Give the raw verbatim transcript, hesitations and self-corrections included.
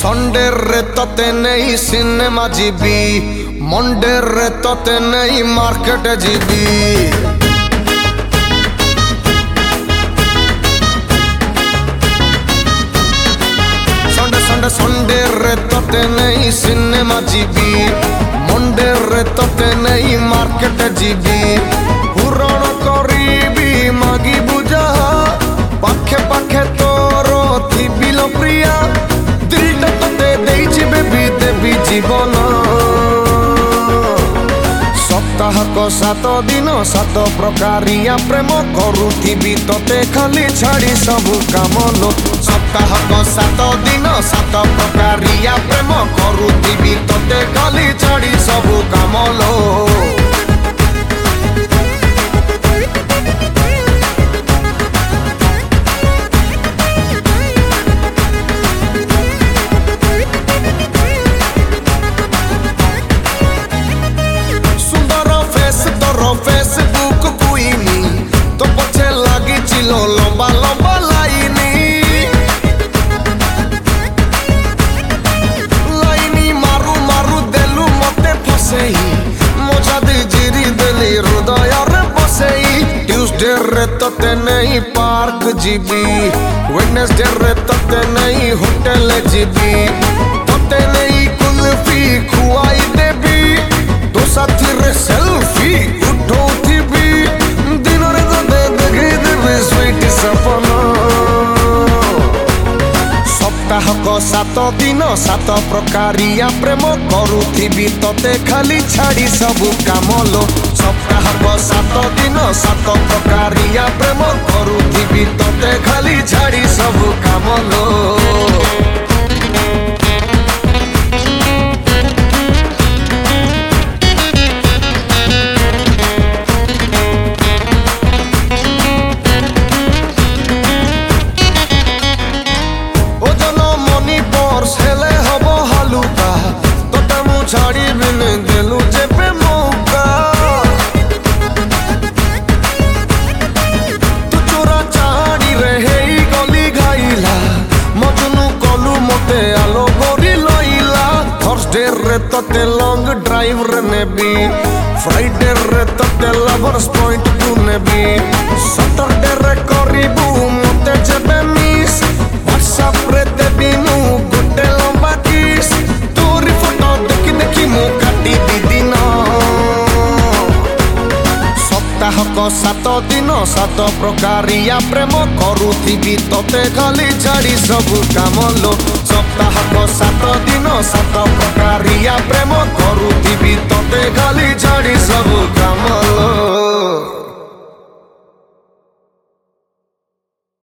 Sunday रे तते नहीं सिनेमा जीबी, मंडे रे तते नहीं मार्केट जीबी। संडे संडे संडे रे तते नहीं सिनेमा जीबी, मंडे रे तते नहीं मार्केट जीबी। पूरण करीबी मागी बुझा पाखे पाखे तोर थिबिल प्रिया, दिलटा तते देइछि बेबी देबी जीवन। सप्ताहक सात दिन सात प्रकारिया प्रेम करुथिबी तते खाली छाड़ी सब काम लो। सप्ताहक सात दिन सात प्रकारिया प्रेम करुथिबी तते खाली छाड़ी सब काम लो। फेसबुक कुइनी तो पछे लागी चिलो लंबा लंबा लाइनी। लाइनी मारू मारू देलु मते फसेई, मजा दे जिरी देली हृदय रे बसेई। ट्यूसडे रे तते नहीं पार्क जीबी, वेडनेसडे रे तते नहीं होटल जीबी। तते नहीं कुल्फी खुआई देबी, तो साथी रे सेल्फी उठौथिबी। दिन रे तते देखी देबी स्वीट सपना। सप्ताहक सात दिन सात प्रकारिया प्रेम करुथिबी तते खाली छाड़ी सब काम लो। सप्ताहक सात दिन सात प्रकारिया प्रेम करुथिबी तते खाली छाड़ी सब काम लो। छाड़ी बिन देलु जेबे मौका, तू चोरा चाड़ी रहे गली गाइला। मजनू कलु मते आलो गोरी लइला। थर्सडे रे तते लॉन्ग ड्राइव रे नेबी, फ्राइडे रे तते लवर्स पॉइंट तू नेबी। सैटरडे रे करिबू मते जेबे मिस, व्हाट्सएप रे देबी मु गुटे लंबा किस। तोरी फोटो देखी देखी मु काटी दीदी न। सप्ताहक सात दिन सात प्रकारिया प्रेम करुथिबी तते खाली छाड़ी सब काम लो। सप्ताहक सात दिन सात प्रकारिया प्रेम करू